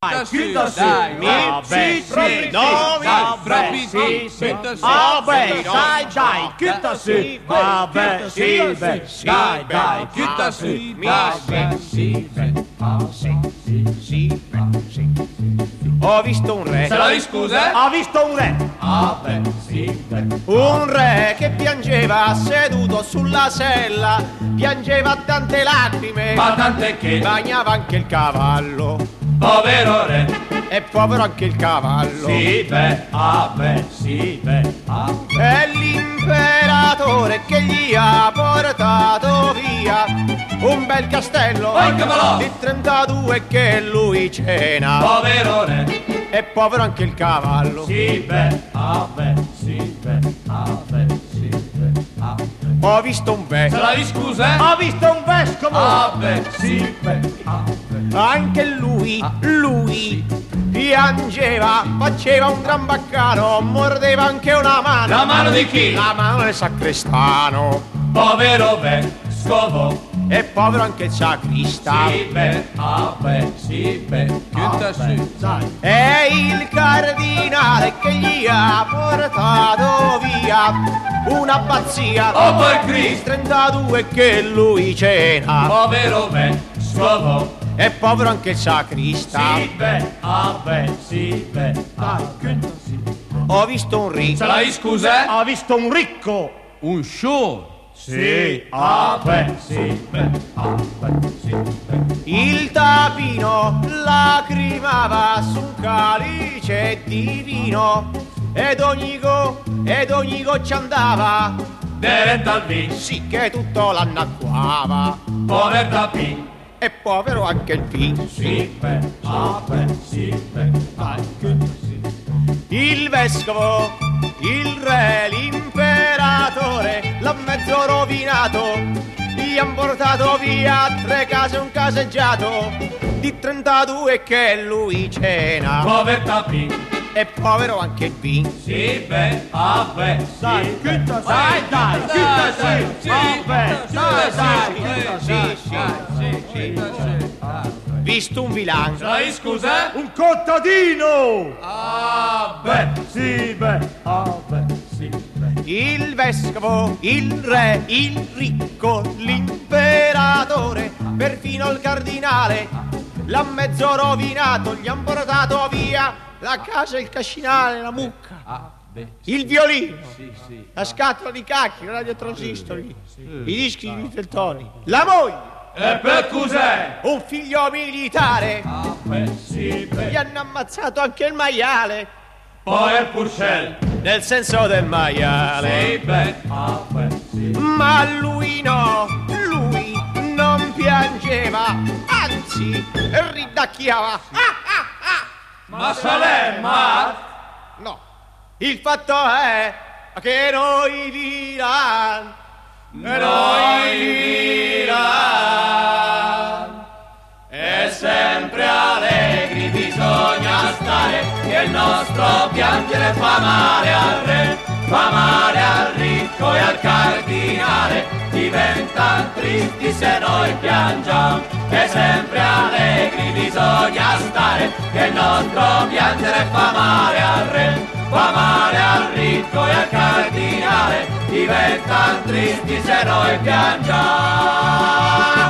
Chiuda sì, dai, sì, sì, no, vabbè, sì, vabbè, dai, chiuda sì, vabbè, sì, dai, chiuda sì, Ho visto un re. Se la scusa? Ho visto un re. Vabbè, sì, Un re che piangeva seduto sulla sella, piangeva tante lacrime, ma tant'è che bagnava anche il cavallo, povero re, e povero anche il cavallo. sì, vabbè, sì, vabbè. È l'imperatore che gli ha portato via un bel castello Anche malò. di 32 che lui cena, Povero re, e povero anche il cavallo. sì, vabbè, sì, vabbè, sì, vabbè. Ho visto un Se vescovo. la scusa? Ho visto un vescovo. Vabbè, sì, vabbè. Anche lui piangeva, faceva un gran baccano, mordeva anche una mano. La mano di chi? La mano del sacrestano. Povero vescovo, E povero anche il sacrista. sì, vabbè, sì, Chiuda sì. È il cardinale che gli ha portato via una pazzia. Oh, per Cristo. 32 che lui cena. Povero vescovo, E povero anche il sacrista. sì, vabbè, sì, dai, chiuda sì. Ho visto un ricco. Se la scusa? Ho visto un ricco. Un show. Sì, vabbè, sì, vabbè, sì. Il tapino lacrimava su un calice di vino, ed ogni goccia andava, Diventa il vino, sì che tutto l'annacquava. povero tapin, E povero anche il vino. sì, vabbè, sì, dai, chiuda sì. Il vescovo, il re, l'imperatore l'ha mezzo rovinato, gli han portato via 3 case e un caseggiato di 32 che lui cena. Povero tapin, E povero anche il vino. sì, vabbè, sì, chiuda dai, chiuda sì, vabbè, sì, Visto un vilano. Se la scusa? Un contadino. Vabbè, Sì, vabbè, sì, il vescovo, il re, il ricco, l'imperatore, perfino il cardinale l'ha mezzo rovinato, gli han portato via la casa, il cascinale, la mucca, il violino, la scatola di cacchi, la radiotransistori, i dischi di Mitteltoni, la moglie, e per cos'è? un figlio militare, Sì, gli hanno ammazzato anche il maiale, poi il Purcell, nel senso del maiale. sì, Ma lui no, lui non piangeva, anzi ridacchiava. ma Salè, ma No, il fatto è che noi diranno, e sempre allegri bisogna stare, che il nostro piangere fa male al re, fa male al ricco e al cardinale, diventano tristi se noi piangiamo, e sempre allegri bisogna stare, che il nostro piangere fa male al re, fa male al ricco e al cardinale, diventano tristi se noi piangiamo.